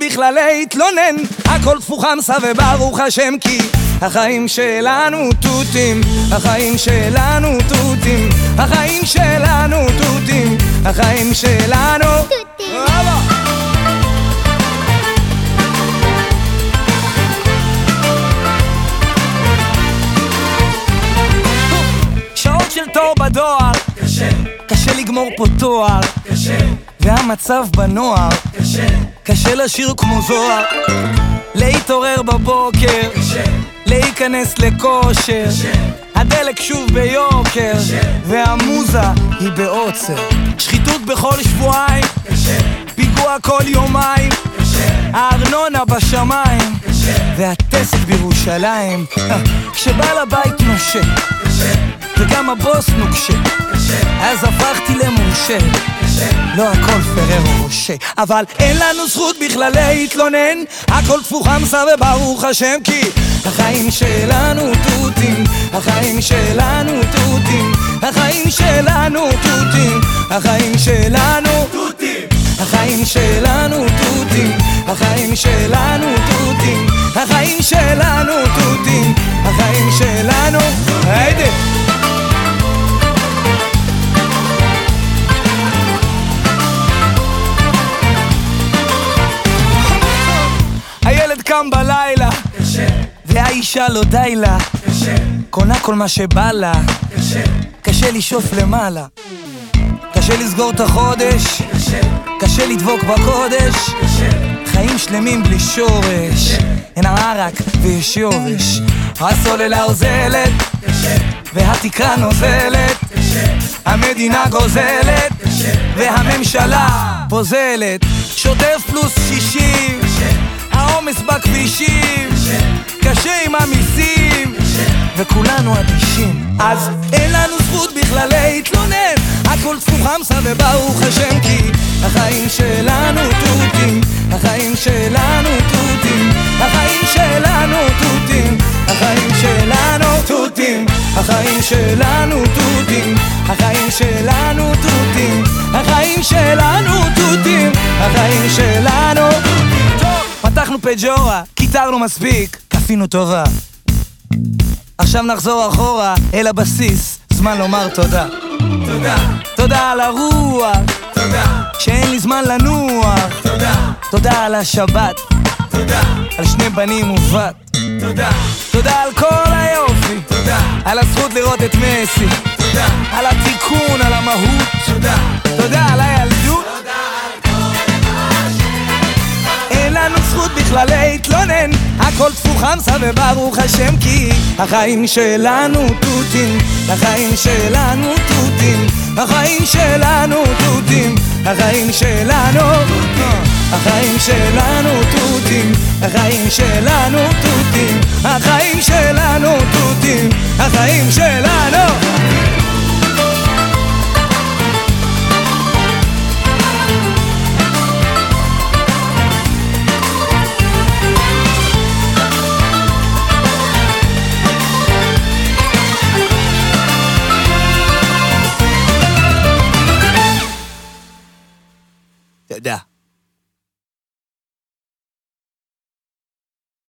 בכלל להתלונן, הכל תפוחמסה וברוך השם כי החיים שלנו תותים, החיים שלנו תותים, החיים שלנו תותים, החיים שלנו תותים. שעות של תור בדואר, קשה, קשה לגמור פה תואר, קשה, והמצב בנוער, קשה, קשה לשיר כמו זוהר, להתעורר בבוקר, קשה, להיכנס לכושר, קשה, הדלק שוב ביוקר, קשה, והמוזה היא בעוצר, שחיתות בכל שבועיים, קשה, פיגוע כל יומיים, קשה, הארנונה בשמיים, קשה, והטסק בירושלים, כשבעל הבית נושה, קשה, וגם הבוס נוקשה, אז הפכתי למורשה, לא הכל פרר או רושה, אבל אין לנו זכות בכלל להתלונן, הכל תפוחמסה וברוך השם כי החיים שלנו תותים, החיים שלנו תותים, החיים שלנו תותים, החיים שלנו תותים, החיים שלנו תותים, החיים שלנו תותים, החיים שלנו תותים, החיים שלנו היידה הילד קם בלילה, קשה, והאישה לא די לה, קשה, קונה כל מה שבא לה, קשה, קשה לשאוף למעלה, קשה לסגור את החודש, קשה, קשה לדבוק בקודש, קשה, חיים שלמים בלי שורש, אין ערק ויש יורש, הסוללה עוזלת, קשה, והתקרה נוזלת, קשה, המדינה גוזלת, קשה, והממשלה פוזלת, שוטף פלוס 60, העומס בכבישים, קשה עם המיסים, וכולנו אדישים, אז אין לנו זכות בכלל להתלונן, הכל תפוחמסה וברוך השם כי החיים שלנו תותים, החיים שלנו תותים, החיים שלנו תותים, החיים שלנו תותים, החיים שלנו תותים, החיים שלנו תותים, החיים שלנו תותים, החיים שלנו תותים. פתחנו פג'ורה, קיטרנו מספיק, כפינו טובה, עכשיו נחזור אחורה אל הבסיס, זמן לומר תודה. תודה, תודה על הרוח, תודה, שאין לי זמן לנוח, תודה, תודה על השבת, תודה, על שני בנים ובת, תודה, תודה על כל היופי, תודה, על הזכות לראות את מסי, תודה, על התיקון, על המהות, תודה, תודה על הילדות, אין לנו זכות בכלל להתלונן, הכל תפוחמסה וברוך השם כי החיים שלנו תותים, החיים שלנו תותים, החיים שלנו תותים, החיים שלנו תותים, החיים שלנו תותים, החיים שלנו תותים, החיים שלנו תותים, החיים שלנו